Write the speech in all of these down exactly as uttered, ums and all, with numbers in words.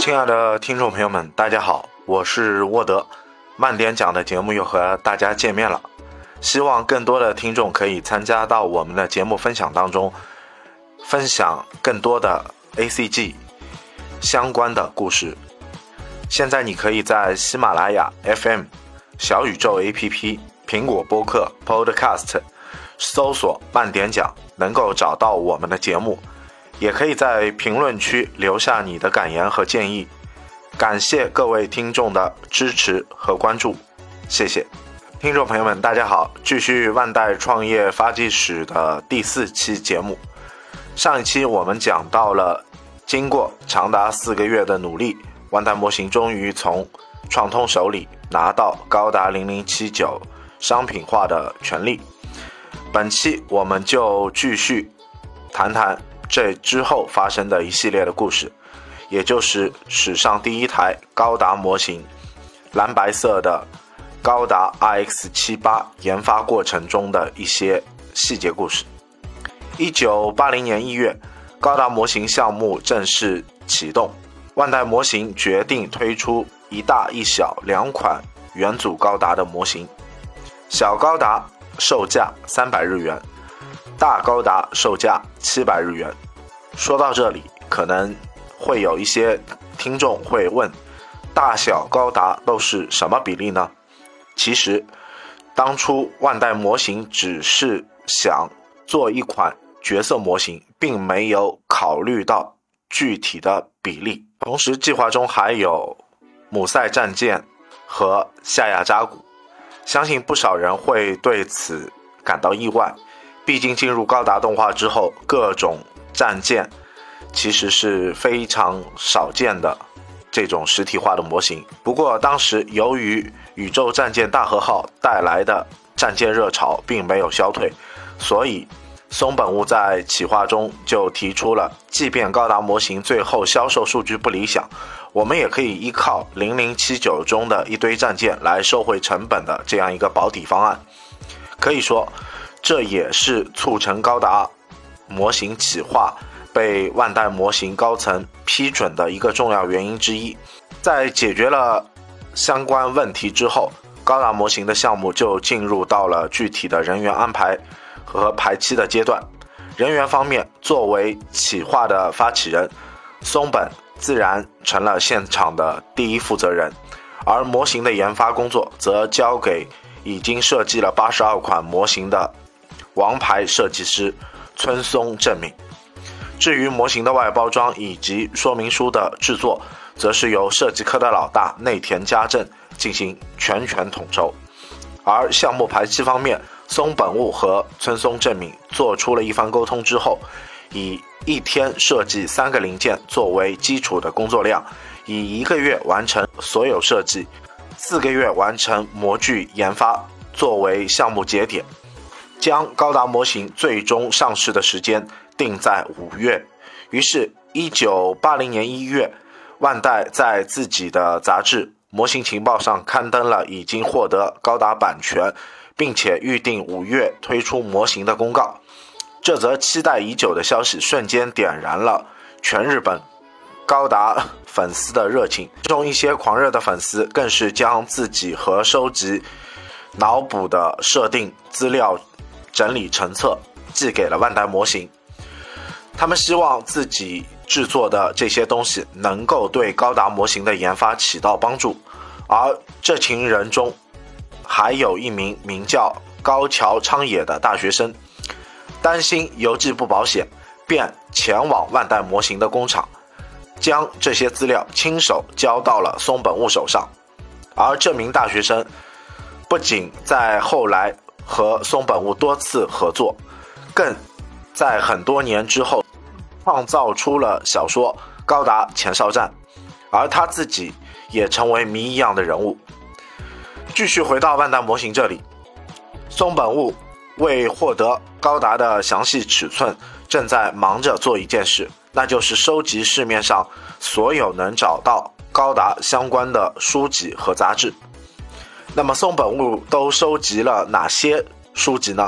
亲爱的听众朋友们，大家好，我是沃德，慢点讲的节目又和大家见面了。希望更多的听众可以参加到我们的节目分享当中，分享更多的 A C G 相关的故事。现在你可以在喜马拉雅 F M、 小宇宙 A P P、 苹果播客 Podcast 搜索慢点讲，能够找到我们的节目。也可以在评论区留下你的感言和建议，感谢各位听众的支持和关注，谢谢。听众朋友们大家好，继续万代创业发迹史的第四期节目。上一期我们讲到了经过长达四个月的努力，万代模型终于从创通手里拿到高达零零七九商品化的权利。本期我们就继续谈谈这之后发生的一系列的故事，也就是史上第一台高达模型蓝白色的高达 R X 七十八 研发过程中的一些细节故事。一九八零年一月，高达模型项目正式启动，万代模型决定推出一大一小两款元祖高达的模型。小高达售价三百日元，大高达售价七百日元。说到这里，可能会有一些听众会问，大小高达都是什么比例呢？其实当初万代模型只是想做一款角色模型，并没有考虑到具体的比例。同时计划中还有姆塞战舰和夏亚扎古，相信不少人会对此感到意外，毕竟进入高达动画之后，各种战舰其实是非常少见的这种实体化的模型。不过当时由于宇宙战舰大和号带来的战舰热潮并没有消退，所以松本悟在企划中就提出了，即便高达模型最后销售数据不理想，我们也可以依靠零零七九中的一堆战舰来收回成本的这样一个保底方案。可以说这也是促成高达模型企划被万代模型高层批准的一个重要原因之一。在解决了相关问题之后，高达模型的项目就进入到了具体的人员安排和排期的阶段。人员方面，作为企划的发起人，松本自然成了现场的第一负责人，而模型的研发工作则交给已经设计了八十二款模型的王牌设计师村松正敏。至于模型的外包装以及说明书的制作，则是由设计科的老大内田家政进行全权统筹。而项目排期方面，松本悟和村松正敏做出了一番沟通之后，以一天设计三个零件作为基础的工作量，以一个月完成所有设计，四个月完成模具研发作为项目节点，将高达模型最终上市的时间定在五月。于是一九八零年一月，万代在自己的杂志模型情报上刊登了已经获得高达版权并且预定五月推出模型的公告。这则期待已久的消息瞬间点燃了全日本高达粉丝的热情，其中一些狂热的粉丝更是将自己和收集脑补的设定资料整理成册寄给了万代模型。他们希望自己制作的这些东西能够对高达模型的研发起到帮助。而这群人中还有一名名叫高桥昌也的大学生，担心邮寄不保险，便前往万代模型的工厂，将这些资料亲手交到了松本悟手上。而这名大学生不仅在后来和松本悟多次合作，更在很多年之后创造出了小说《高达前哨战》，而他自己也成为谜一样的人物。继续回到万代模型这里，松本悟为获得高达的详细尺寸，正在忙着做一件事，那就是收集市面上所有能找到高达相关的书籍和杂志。那么松本悟都收集了哪些书籍呢？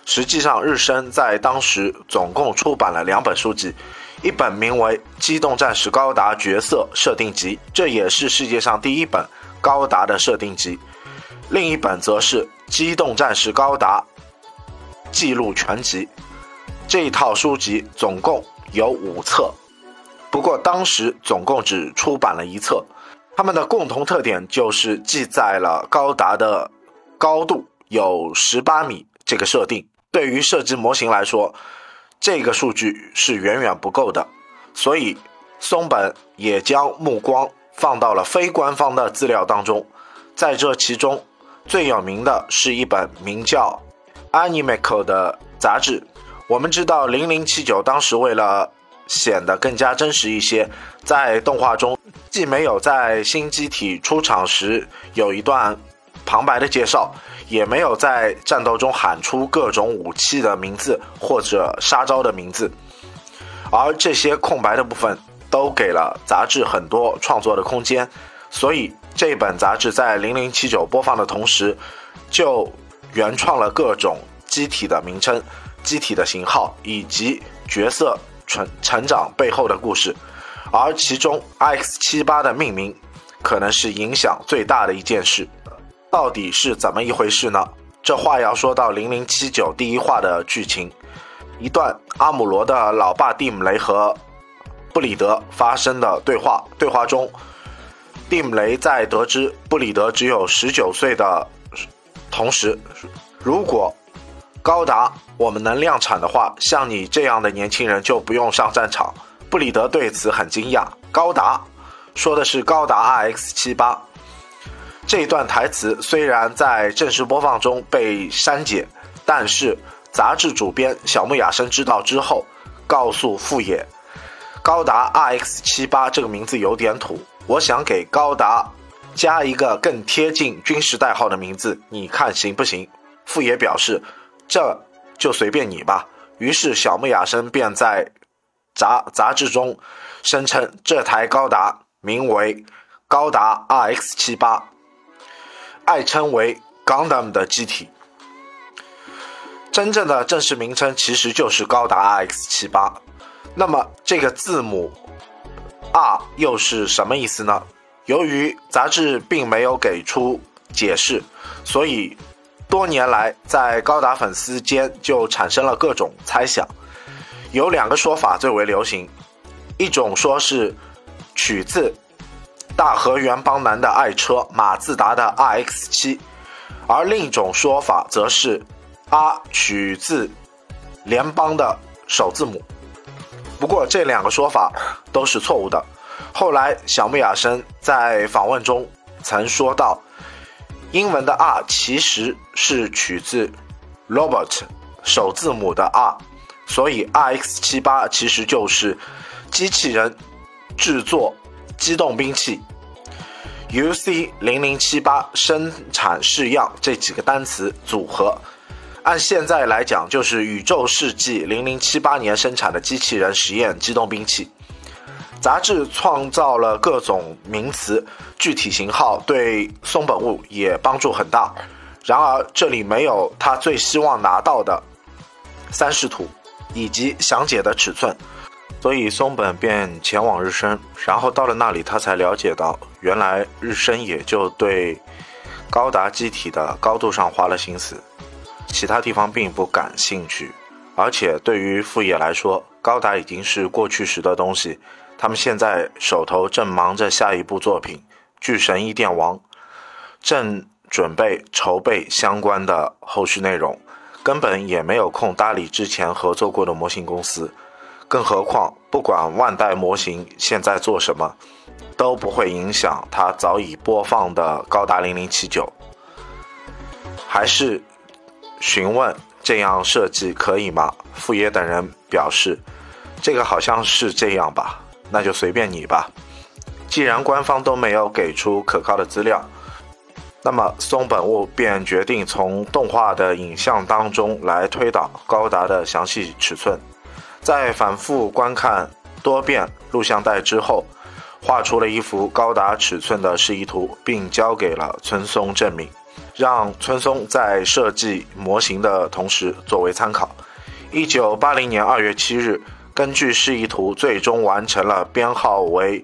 实际上日升在当时总共出版了两本书籍，一本名为《机动战士高达角色设定集》，这也是世界上第一本高达的设定集，另一本则是《机动战士高达记录全集》。这一套书籍总共有五册，不过当时总共只出版了一册。它们的共同特点就是记载了高达的高度有十八米这个设定，对于设计模型来说，这个数据是远远不够的，所以松本也将目光放到了非官方的资料当中。在这其中最有名的是一本名叫 Animeco 的杂志。我们知道零零七九当时为了显得更加真实一些，在动画中既没有在新机体出场时有一段旁白的介绍，也没有在战斗中喊出各种武器的名字或者杀招的名字，而这些空白的部分都给了杂志很多创作的空间，所以这本杂志在零零七九播放的同时，就原创了各种机体的名称、机体的型号以及角色成成长背后的故事，而其中 I X 七十八 的命名可能是影响最大的一件事。到底是怎么一回事呢？这话要说到零零七九第一话的剧情，一段阿姆罗的老爸蒂姆雷和布里德发生的对话。对话中，蒂姆雷在得知布里德只有十九岁的同时，如果高达我们能量产的话，像你这样的年轻人就不用上战场。布里德对此很惊讶。高达说的是高达 R X 七十八。这一段台词虽然在正式播放中被删减，但是杂志主编小木雅生知道之后，告诉富野，高达 R X 七十八 这个名字有点土，我想给高达加一个更贴近军事代号的名字，你看行不行？富野表示，这就随便你吧。于是小木雅生便在杂杂志中声称这台高达名为高达 R X 七十八，爱称为 Gundam 的机体。真正的正式名称其实就是高达 R X 七十八。那么这个字母 R 又是什么意思呢？由于杂志并没有给出解释，所以多年来在高达粉丝间就产生了各种猜想。有两个说法最为流行，一种说是取自大和原邦男的爱车马自达的 R X 七， 而另一种说法则是 R 取自联邦的首字母。不过这两个说法都是错误的。后来小木雅生在访问中曾说到，英文的 R 其实是取自 Robert 首字母的 R， 所以 R X 七十八 其实就是机器人制作机动兵器。 U C 零零七八 生产式样这几个单词组合，按现在来讲就是宇宙世纪零零七八年生产的机器人实验机动兵器。杂志创造了各种名词，具体型号对松本悟也帮助很大。然而这里没有他最希望拿到的三视图以及详解的尺寸，所以松本便前往日升，然后到了那里他才了解到，原来日升也就对高达机体的高度上花了心思，其他地方并不感兴趣。而且对于富野来说，高达已经是过去时的东西，他们现在手头正忙着下一部作品《巨神伊甸王》，正准备筹备相关的后续内容，根本也没有空搭理之前合作过的模型公司。更何况不管万代模型现在做什么，都不会影响他早已播放的高达零零七九。还是询问这样设计可以吗？富野等人表示，这个好像是这样吧，那就随便你吧。既然官方都没有给出可靠的资料，那么松本悟便决定从动画的影像当中来推导高达的详细尺寸。在反复观看多遍录像带之后，画出了一幅高达尺寸的示意图，并交给了村松正明。 让村松在设计模型的同时作为参考。一九八零年二月七日，根据示意图最终完成了编号为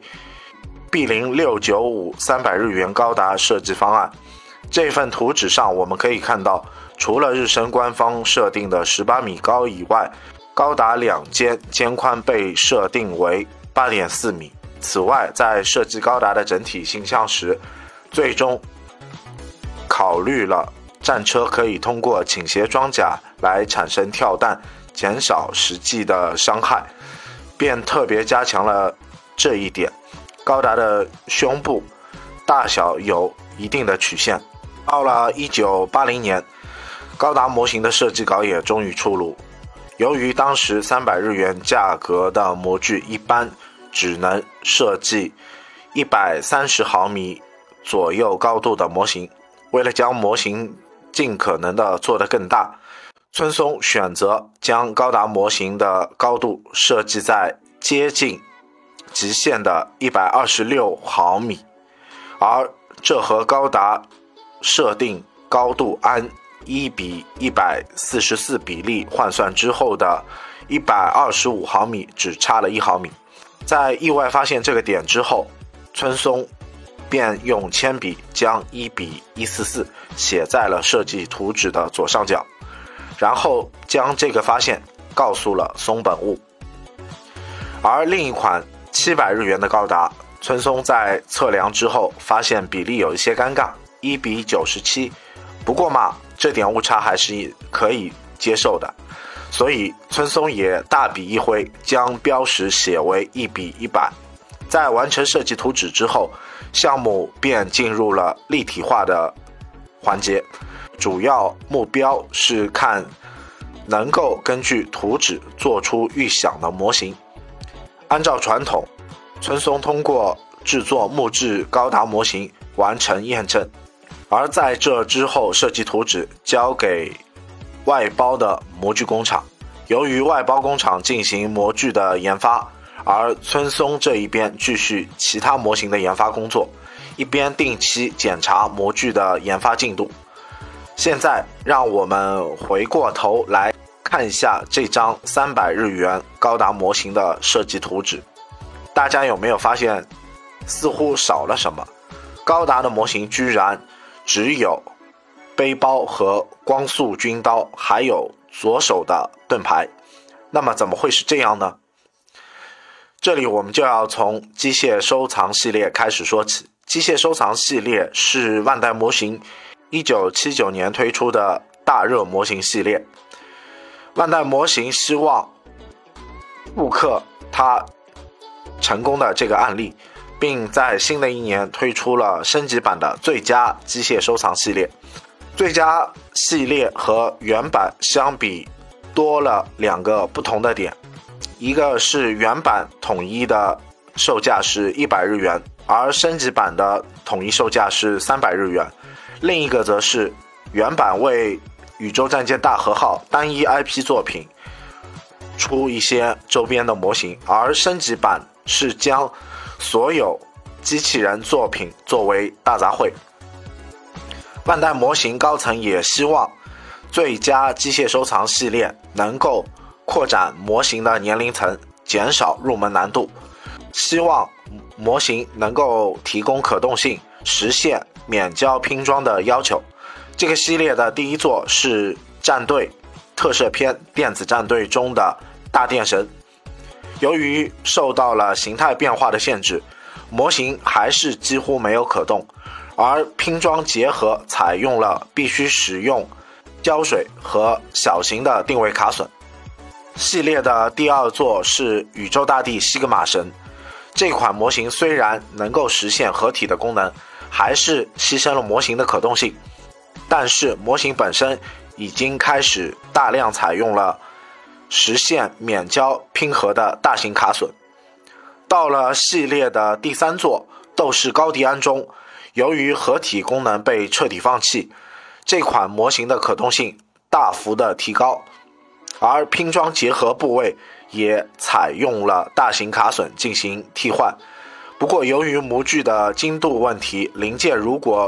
B 零六九五三百日元高达设计方案。这份图纸上我们可以看到，除了日升官方设定的十八米高以外，高达两肩肩宽被设定为 八点四米。此外，在设计高达的整体形象时，最终考虑了战车可以通过倾斜装甲来产生跳弹，减少实际的伤害，便特别加强了这一点。高达的胸部大小有一定的曲线。到了一九八零年，高达模型的设计稿也终于出炉。由于当时三百日元价格的模具一般只能设计一百三十毫米左右高度的模型，为了将模型尽可能的做得更大，村松选择将高达模型的高度设计在接近极限的一百二十六毫米，而这和高达设定高度按一比一百四十四比例换算之后的一百二十五毫米只差了一毫米。在意外发现这个点之后，村松便用铅笔将一比一四四写在了设计图纸的左上角，然后将这个发现告诉了松本悟。而另一款七百日元的高达，村松在测量之后发现比例有一些尴尬，一比九十七，不过嘛，这点误差还是可以接受的，所以村松也大笔一挥，将标识写为一比一百。在完成设计图纸之后，项目便进入了立体化的环节，主要目标是看能够根据图纸做出预想的模型。按照传统，村松通过制作木质高达模型完成验证，而在这之后，设计图纸交给外包的模具工厂。由于外包工厂进行模具的研发，而村松这一边继续其他模型的研发工作，一边定期检查模具的研发进度。现在让我们回过头来看一下这张三百日元高达模型的设计图纸，大家有没有发现似乎少了什么？高达的模型居然只有背包和光速军刀，还有左手的盾牌，那么怎么会是这样呢？这里我们就要从机械收藏系列开始说起。机械收藏系列是万代模型一九七九年推出的大热模型系列。万代模型希望复刻它成功的这个案例，并在新的一年推出了升级版的最佳机械收藏系列。最佳系列和原版相比多了两个不同的点，一个是原版统一的售价是一百日元，而升级版的统一售价是三百日元。另一个则是原版为宇宙战舰大和号单一 I P 作品出一些周边的模型，而升级版是将所有机器人作品作为大杂烩。万代模型高层也希望最佳机械收藏系列能够扩展模型的年龄层，减少入门难度，希望模型能够提供可动性，实现免胶拼装的要求。这个系列的第一作是战队特摄片电子战队中的大电神，由于受到了形态变化的限制，模型还是几乎没有可动，而拼装结合采用了必须使用胶水和小型的定位卡榫。系列的第二作是宇宙大帝西格玛神，这款模型虽然能够实现合体的功能，还是牺牲了模型的可动性，但是模型本身已经开始大量采用了实现免胶拼合的大型卡榫。到了系列的第三作斗士高迪安中，由于合体功能被彻底放弃，这款模型的可动性大幅的提高，而拼装结合部位也采用了大型卡榫进行替换。不过由于模具的精度问题，零件如果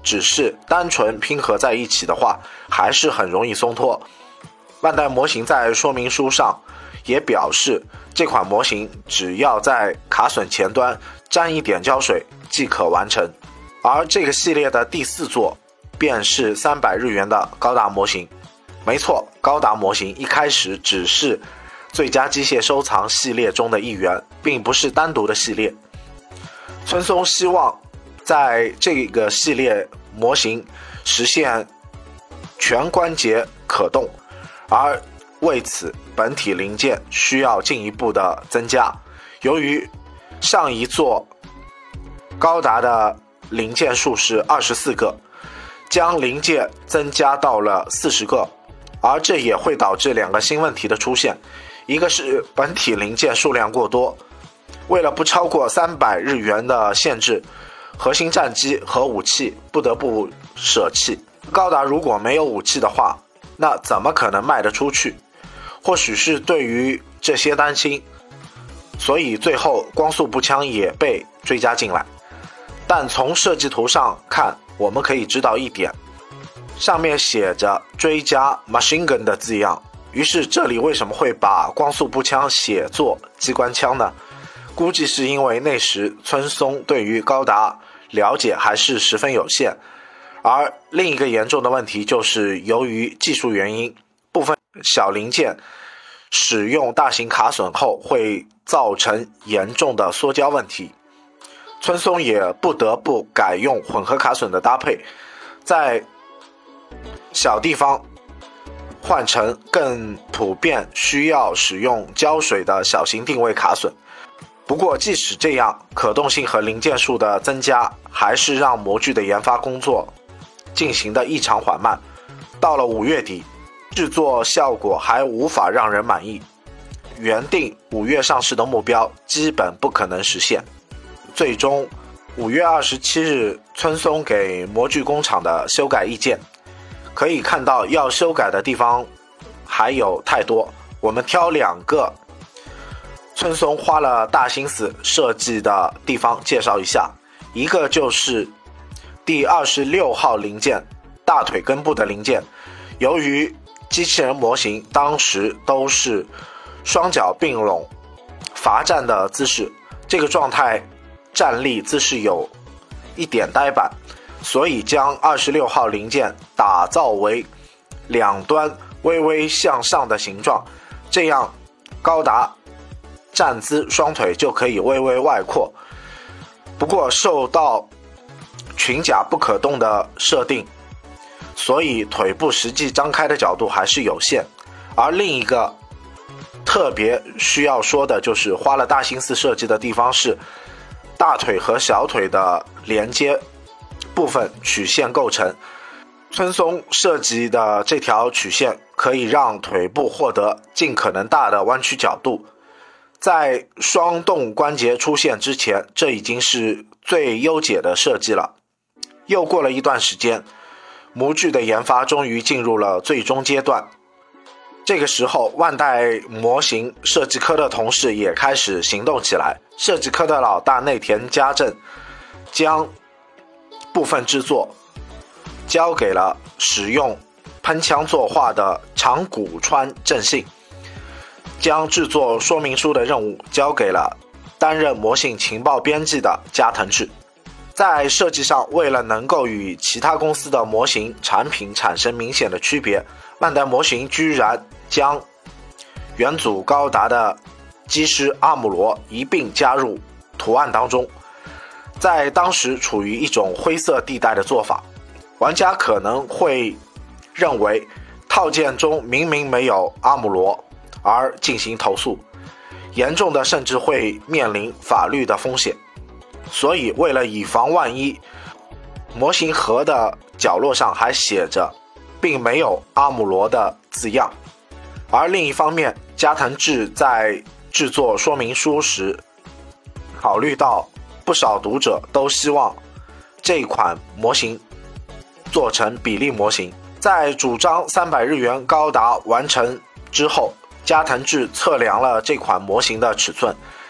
只是单纯拼合在一起的话，还是很容易松脱。万代模型在说明书上也表示，这款模型只要在卡榫前端沾一点胶水即可完成。而这个系列的第四座便是三百日元的高达模型。没错，高达模型一开始只是最佳机械收藏系列中的一员，并不是单独的系列。村松希望在这个系列模型实现全关节可动，而为此本体零件需要进一步的增加。由于上一座高达的零件数是二十四个，将零件增加到了四十个，而这也会导致两个新问题的出现。一个是本体零件数量过多，为了不超过三百日元的限制，核心战机和武器不得不舍弃。高达如果没有武器的话，那怎么可能卖得出去？或许是对于这些担心，所以最后光速步枪也被追加进来。但从设计图上看，我们可以知道一点，上面写着追加 machine gun 的字样，于是这里为什么会把光速步枪写作机关枪呢？估计是因为那时村松对于高达了解还是十分有限。而另一个严重的问题就是由于技术原因，部分小零件使用大型卡榫后会造成严重的缩胶问题，村松也不得不改用混合卡榫的搭配，在小地方换成更普遍需要使用胶水的小型定位卡榫。不过即使这样，可动性和零件数的增加还是让模具的研发工作进行的异常缓慢。到了五月底，制作效果还无法让人满意，原定五月上市的目标基本不可能实现。最终五月二十七日，村松给模具工厂的修改意见，可以看到要修改的地方还有太多，我们挑两个村松花了大心思设计的地方介绍一下。一个就是第二十六号零件，大腿根部的零件，由于机器人模型当时都是双脚并拢罚站的姿势，这个状态站立姿势有一点呆板，所以将二十六号零件打造为两端微微向上的形状，这样高达站姿双腿就可以微微外扩。不过受到裙甲不可动的设定，所以腿部实际张开的角度还是有限。而另一个特别需要说的就是花了大心思设计的地方是大腿和小腿的连接部分曲线构成。村松设计的这条曲线可以让腿部获得尽可能大的弯曲角度，在双动关节出现之前，这已经是最优解的设计了。又过了一段时间，模具的研发终于进入了最终阶段。这个时候，万代模型设计科的同事也开始行动起来。设计科的老大内田家政将部分制作交给了使用喷枪作画的长谷川正信，将制作说明书的任务交给了担任模型情报编辑的加藤智。在设计上，为了能够与其他公司的模型产品产生明显的区别，万代模型居然将元祖高达的机师阿姆罗一并加入图案当中，在当时处于一种灰色地带的做法。玩家可能会认为套件中明明没有阿姆罗而进行投诉，严重的甚至会面临法律的风险。所以为了以防万一，模型盒的角落上还写着并没有阿姆罗的字样。而另一方面，加藤智在制作说明书时考虑到不少读者都希望这款模型做成比例模型，在主张三百日元高达完成之后，加藤智测量了这款模型的尺寸，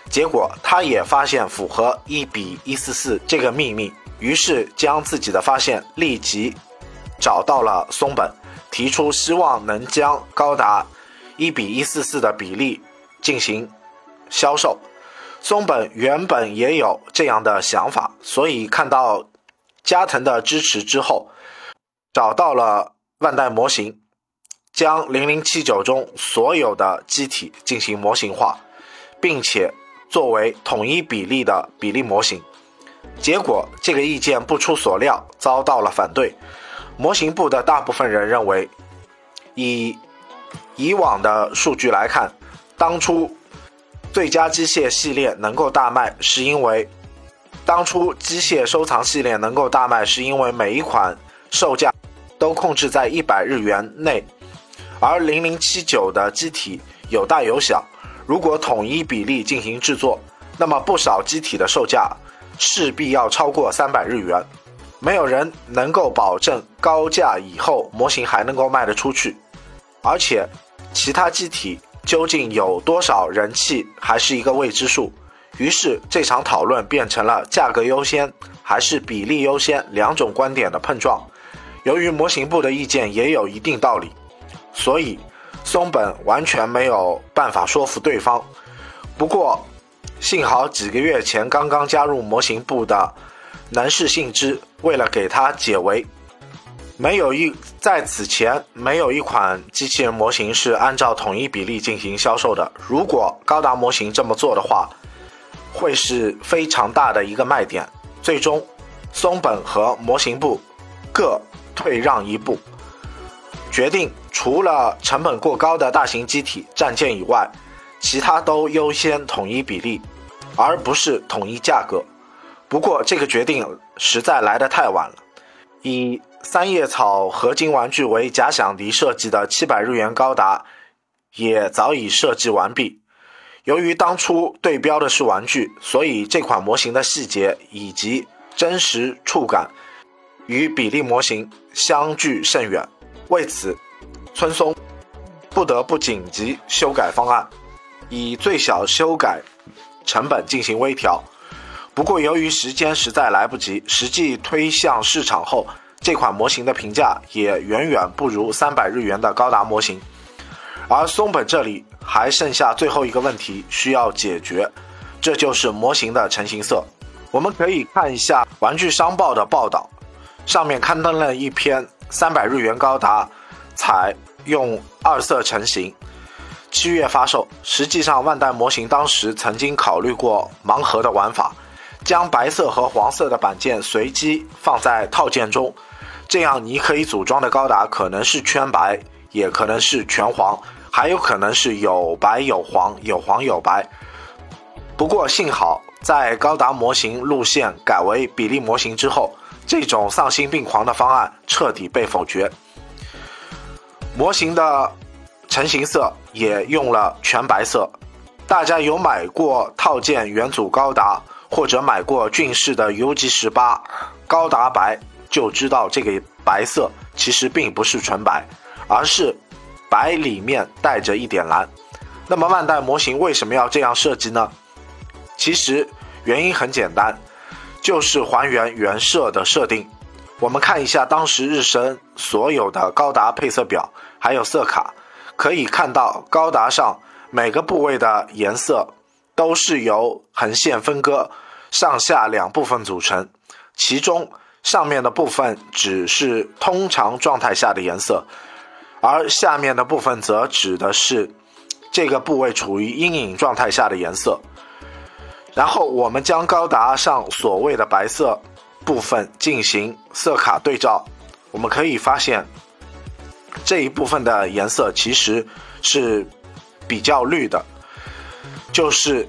结果他也发现符合一比一四四这个秘密，于是将自己的发现立即找到了松本，提出希望能将高达一比一四四的比例进行销售。松本原本也有这样的想法，所以看到加藤的支持之后，找到了万代模型，将零零七九中所有的机体进行模型化，并且作为统一比例的比例模型。结果这个意见不出所料遭到了反对。模型部的大部分人认为，以以往的数据来看，当初最佳机械系列能够大卖是因为当初机械收藏系列能够大卖是因为每一款售价都控制在一百日元内，而零零七九的机体有大有小，如果统一比例进行制作，那么不少机体的售价势必要超过三百日元，没有人能够保证高价以后模型还能够卖得出去，而且其他机体究竟有多少人气还是一个未知数。于是这场讨论变成了价格优先还是比例优先两种观点的碰撞。由于模型部的意见也有一定道理，所以松本完全没有办法说服对方。不过幸好几个月前刚刚加入模型部的能势信之为了给他解围，没有一在此前没有一款机器人模型是按照统一比例进行销售的，如果高达模型这么做的话，会是非常大的一个卖点。最终松本和模型部各退让一步，决定除了成本过高的大型机体战舰以外，其他都优先统一比例，而不是统一价格。不过这个决定实在来得太晚了，以三叶草合金玩具为假想敌设计的七百日元高达也早已设计完毕。由于当初对标的是玩具，所以这款模型的细节以及真实触感与比例模型相距甚远，为此村松不得不紧急修改方案，以最小修改成本进行微调。不过由于时间实在来不及，实际推向市场后，这款模型的评价也远远不如三百日元的高达模型。而松本这里还剩下最后一个问题需要解决，这就是模型的成型色。我们可以看一下玩具商报的报道，上面刊登了一篇三百日元高达采用二色成型，七月发售。实际上万代模型当时曾经考虑过盲盒的玩法，将白色和黄色的板件随机放在套件中，这样你可以组装的高达可能是全白，也可能是全黄，还有可能是有白有黄，有黄有白。不过幸好在高达模型路线改为比例模型之后，这种丧心病狂的方案彻底被否决。模型的成型色也用了全白色，大家有买过套件元祖高达或者买过俊士的 U G 十八 高达白，就知道这个白色其实并不是纯白，而是白里面带着一点蓝。那么万代模型为什么要这样设计呢？其实原因很简单，就是还原原设的设定。我们看一下当时日升所有的高达配色表还有色卡，可以看到高达上每个部位的颜色都是由横线分割上下两部分组成，其中上面的部分只是通常状态下的颜色，而下面的部分则指的是这个部位处于阴影状态下的颜色。然后我们将高达上所谓的白色部分进行色卡对照，我们可以发现这一部分的颜色其实是比较绿的，就是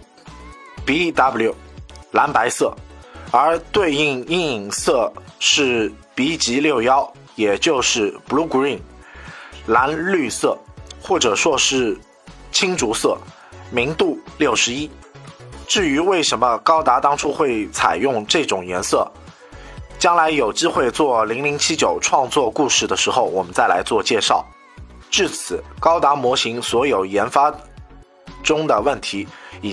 B W 蓝白色，而对应阴影色是 B 级六十一，也就是 Blue Green 蓝绿色，或者说是青竹色，明度六十一。至于为什么高达当初会采用这种颜色，将来有机会做零零七九创作故事的时候我们再来做介绍。至此高达模型所有研发中的问题已经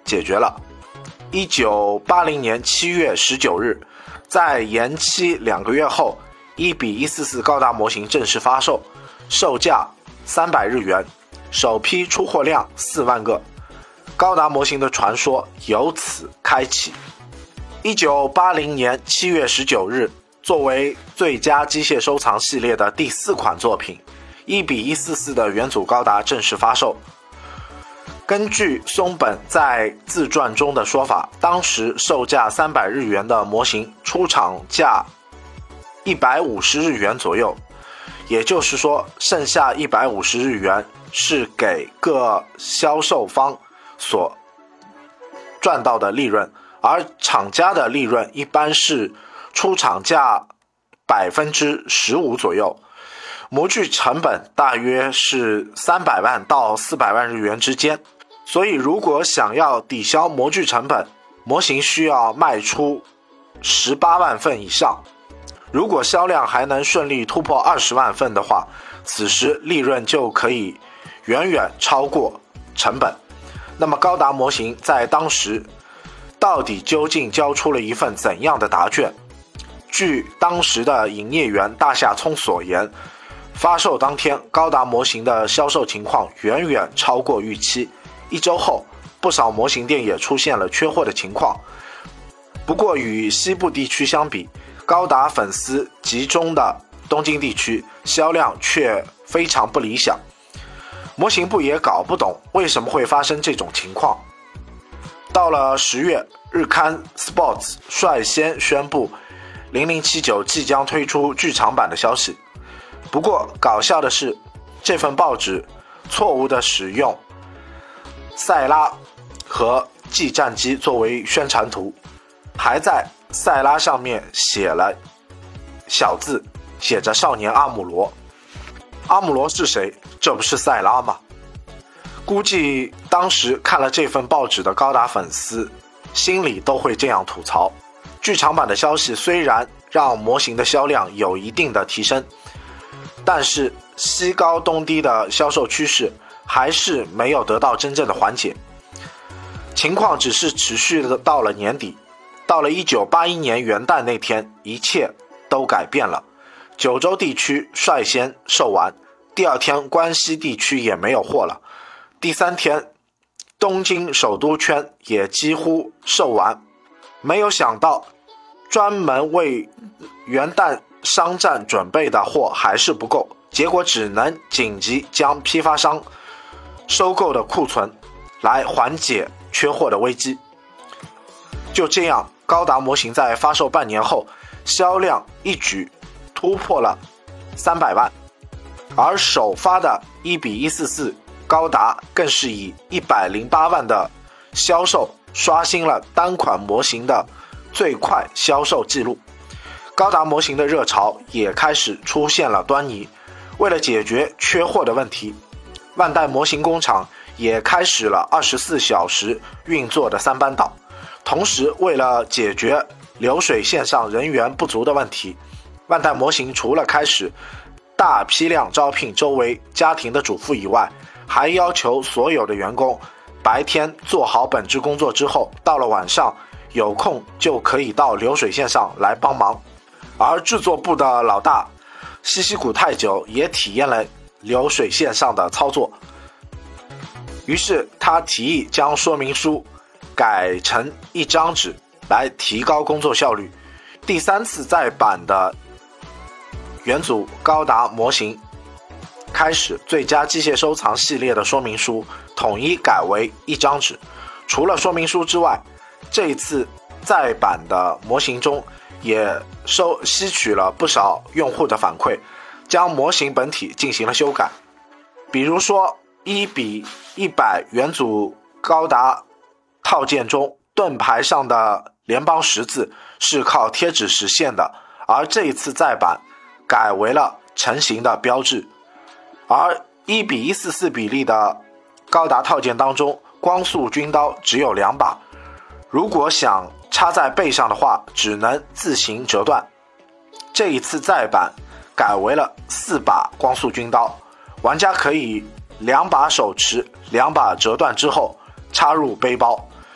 解决了。一九八零年七月十九日，在延期两个月后，一比一四四高达模型正式发售，售价三百日元，首批出货量四万个，高达模型的传说由此开启。一九八零年七月十九日，作为最佳机械收藏系列的第四款作品，一比一四四的元祖高达正式发售。根据松本在自传中的说法，当时售价三百日元的模型出厂价一百五十日元左右，也就是说剩下一百五十日元是给各销售方所赚到的利润，而厂家的利润一般是出厂价百分之十五左右，模具成本大约是三百万到四百万日元之间。所以如果想要抵消模具成本，模型需要卖出十八万份以上。如果销量还能顺利突破二十万份的话，此时利润就可以远远超过成本。那么高达模型在当时到底究竟交出了一份怎样的答卷？据当时的营业员大下聪所言，发售当天高达模型的销售情况远远超过预期，一周后不少模型店也出现了缺货的情况。不过与西部地区相比，高达粉丝集中的东京地区销量却非常不理想。模型部也搞不懂为什么会发生这种情况。到了十月，日刊 Sports 率先宣布零零七九即将推出剧场版的消息。不过搞笑的是，这份报纸错误地使用塞拉和 G 战机作为宣传图，还在塞拉上面写了小字，写着少年阿姆罗。阿姆罗是谁？这不是塞拉吗？估计当时看了这份报纸的高达粉丝心里都会这样吐槽。剧场版的消息虽然让模型的销量有一定的提升，但是西高东低的销售趋势还是没有得到真正的缓解，情况只是持续的到了年底。到了一九八一年元旦那天，一切都改变了。九州地区率先售完，第二天关西地区也没有货了，第三天东京首都圈也几乎售完。没有想到专门为元旦商战准备的货还是不够，结果只能紧急将批发商收购的库存来缓解缺货的危机。就这样，高达模型在发售半年后，销量一举突破了三百万，而首发的一比一四四高达更是以一百零八万的销售刷新了单款模型的最快销售记录。高达模型的热潮也开始出现了端倪。为了解决缺货的问题，万代模型工厂也开始了二十四小时运作的三班倒。同时，为了解决流水线上人员不足的问题，万代模型除了开始大批量招聘周围家庭的主妇以外，还要求所有的员工白天做好本职工作之后，到了晚上有空就可以到流水线上来帮忙。而制作部的老大西西谷太久也体验了流水线上的操作，于是他提议将说明书改成一张纸来提高工作效率。第三次再版的元祖高达模型开始，最佳机械收藏系列的说明书统一改为一张纸。除了说明书之外，这一次再版的模型中也收吸取了不少用户的反馈，将模型本体进行了修改。比如说一比一百元祖高达套件中，盾牌上的联邦十字是靠贴纸实现的，而这一次再版改为了成型的标志。而一比一四四比例的高达套件当中，光速军刀只有两把，如果想插在背上的话，只能自行折断。这一次再版改为了四把光速军刀，玩家可以两把手持，两把折断之后插入背包。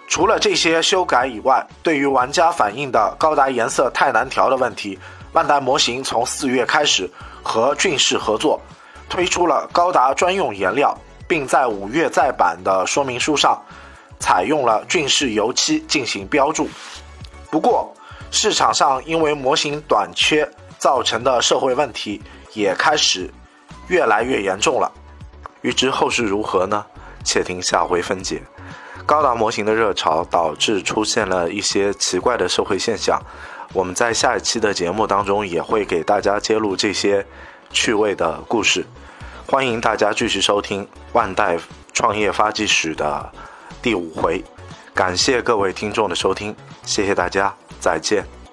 除了这些修改以外，对于玩家反映的高达颜色太难调的问题，万代模型从四月开始和俊士合作，推出了高达专用颜料，并在五月再版的说明书上采用了俊士油漆进行标注。不过，市场上因为模型短缺造成的社会问题也开始越来越严重了。欲知后事如何呢？且听下回分解。高达模型的热潮导致出现了一些奇怪的社会现象，我们在下一期的节目当中也会给大家揭露这些趣味的故事。欢迎大家继续收听万代创业发迹史的第五回。感谢各位听众的收听，谢谢大家，再见。